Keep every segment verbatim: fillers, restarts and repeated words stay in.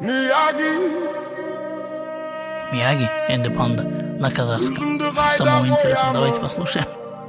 Miyagi. Мияги, Энди Панда на казахском. Самого интересного, давайте послушаем.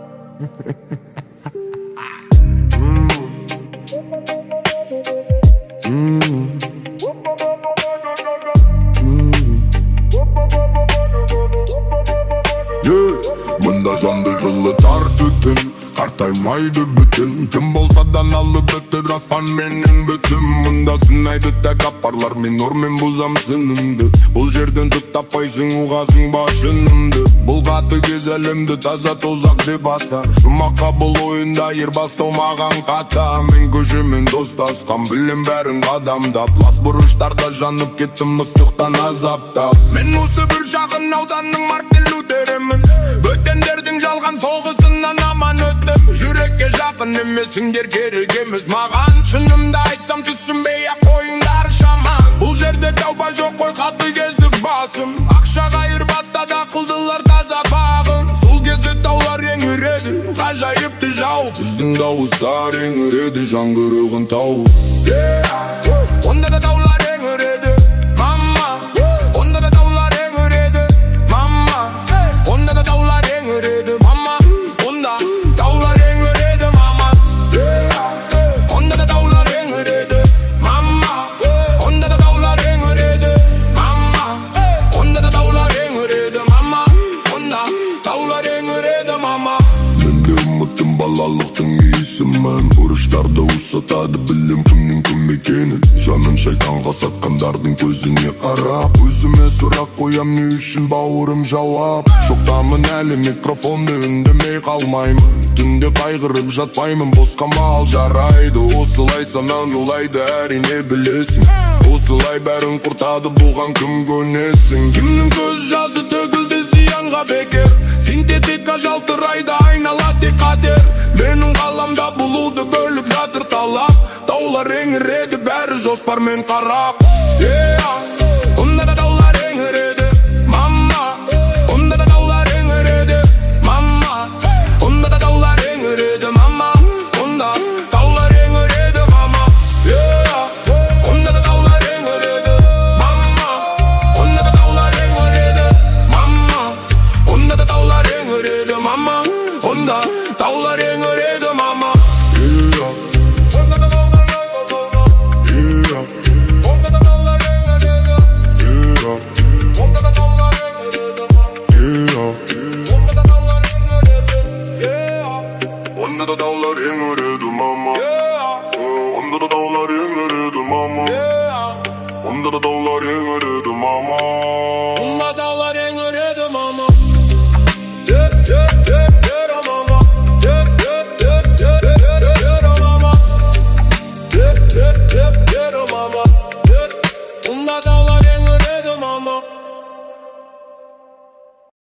Мында жанды жылытар түтін, қартаймайды бүтін. Кім болса да налы бітір, аспан менен бүтін. Мында сынайды тәк апарлар, мен ормен бұзам сынымды. Бұл жерден түк таппайсың, ұғасың башынымды. Бұл қаты кез әлемді таза тозақ деп ата. Жұмаққа бұл ойында ер бастау маған қата. Мен көшемен достасқам, білем бәрін қадамдап. Лас бұрыштарда жанып кеттім ыстықтан азаптап. Мен осы бір шағын ауданның Мартин Лютерімін. Бөтендердің жалған соғысынан аман өттім. Жүрекке жақын емесіңдер, керек емес маған. Шынымды айтсам түсінбей ақ қойыңдар шаман. Бұл жерде тауба жоқ қой, қаты кездік басым. Ақшаға айырбастады қылдылар таза бағын. Сол кезде таулар еңіреді, ғажайыпты жау. Біздің дауыстар еңіреді, жаңғырығын тау. Онда да таулар еңіреді, мама. Онда да таулар еңіреді, мама. Онда да таулар еңіреді, мама. Онда таулар еңіреді, мама. Онда да таулар еңіреді, мама. Онда да таулар еңіреді, мама. Онда да таулар еңіреді, мама. Онда таулар еңіреді, мама. Менде үмітім балалықтың иісімен. Бұрыштарды ұсатады, білем кімнің кім екенін. Жанын шайтанға сатқандардың көзіне қарап. Өзіме сұрақ қоям, не үшін бауырым жауап. Шоқтамын әлі, микрофонды үндемей қалмаймын. Түнде қайғырып жатпаймын, босқа мал жарайды. Осылай санан улайды, әрине білесің. Осылай бәрін құртады, бұған кім көнесің. Кімнің көз жазы төгілді зиянға бекер. Синтетика жалтырайды, айнала тек қатер. Менің қаламда бұлуды бөліп жатыр талап. Таулар еңіреді, бәрі жоспармен қарап. Онда да таулар еңіреді, мама. Онда да таулар еңіреді, мама. Онда да таулар еңіреді, мама. Онда таулар еңіреді, мама. Онда да таулар еңіреді, мама. Онда да таулар еңіреді, мама. Онда да таулар еңіреді, мама. Онда таулар еңіреді, мама. Onda da dağlar еңіреді, мама. Onda da dağlar еңіреді, мама. Onda da dağlar еңіреді, мама.